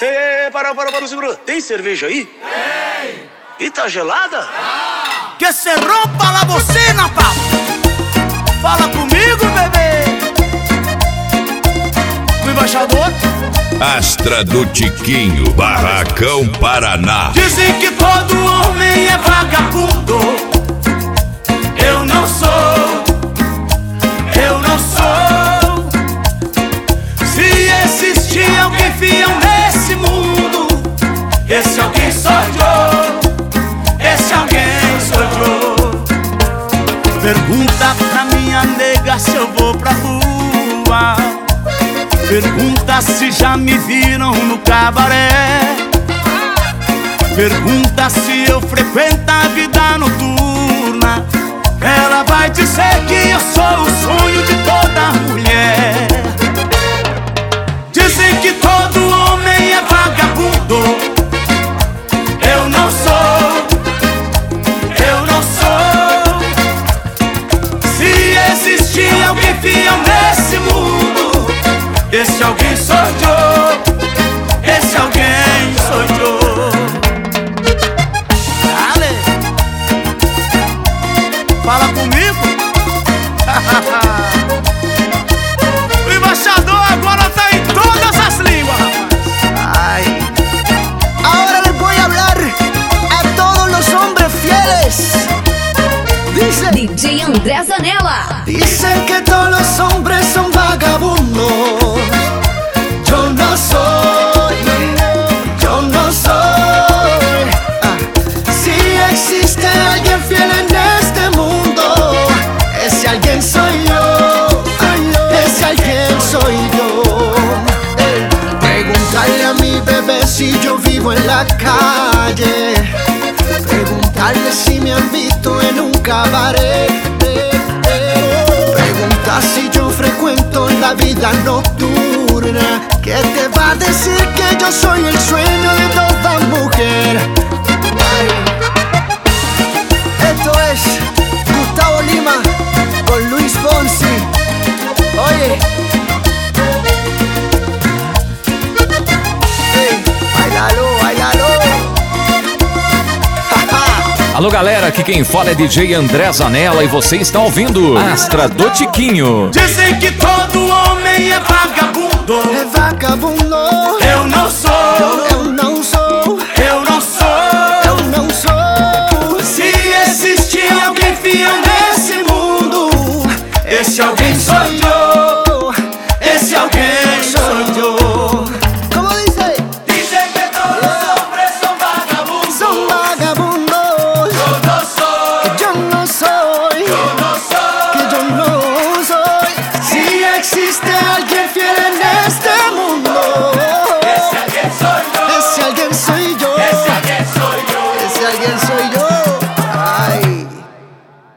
Para, segura. Tem cerveja aí? Tem. E tá gelada? Que se rompa la bocina, papo. Fala comigo, bebê. O embaixador. Astra do Tiquinho, Barracão, Paraná. Dizem que todo homem é vagabundo. Eu não sou. Eu não sou. Se existir alguém fiel nesse mundo, esse alguém sou eu. Esse alguém sou eu. Pergunta pra minha nega se eu vou pra rua. Pergunta se já me viram no cabaré. Pergunta se eu frequento a vida noturna. Ela vai dizer que eu sou o sonho de toda mulher. Dizem que todo homem é vagabundo. Eu não sou. Eu não sou. Se existir alguém fiel nesse mundo, esse alguém sou eu. Esse alguém sou eu. Dale. Fala comigo. O embaixador agora tá em todas as línguas, rapaz. Ay. Ahora les voy a hablar a todos los hombres fieles. Dice, DJ André Zanella. dicen que todos los hombres son vagabundos. Yo no soy, yo no soy. Si existe alguien fiel en este mundo, ese alguien soy yo. Ese alguien soy yo. Preguntarle a mi bebé si yo vivo en la calle. Preguntarle si me han visto en un cabaret. Pregunta si yo frecuento la vida nocturna. ¿Qué te va a decir que yo soy el sueño de toda mujer? Ay. Esto es Gustavo Lima con Luis Fonsi. Oye. Hey, bailalo, bailalo. Alô galera, aqui quem fala é DJ André Zanella e você está ouvindo Astra do Tiquinho. Dizem que todo homem é vagabundo. É vagabundo. Eu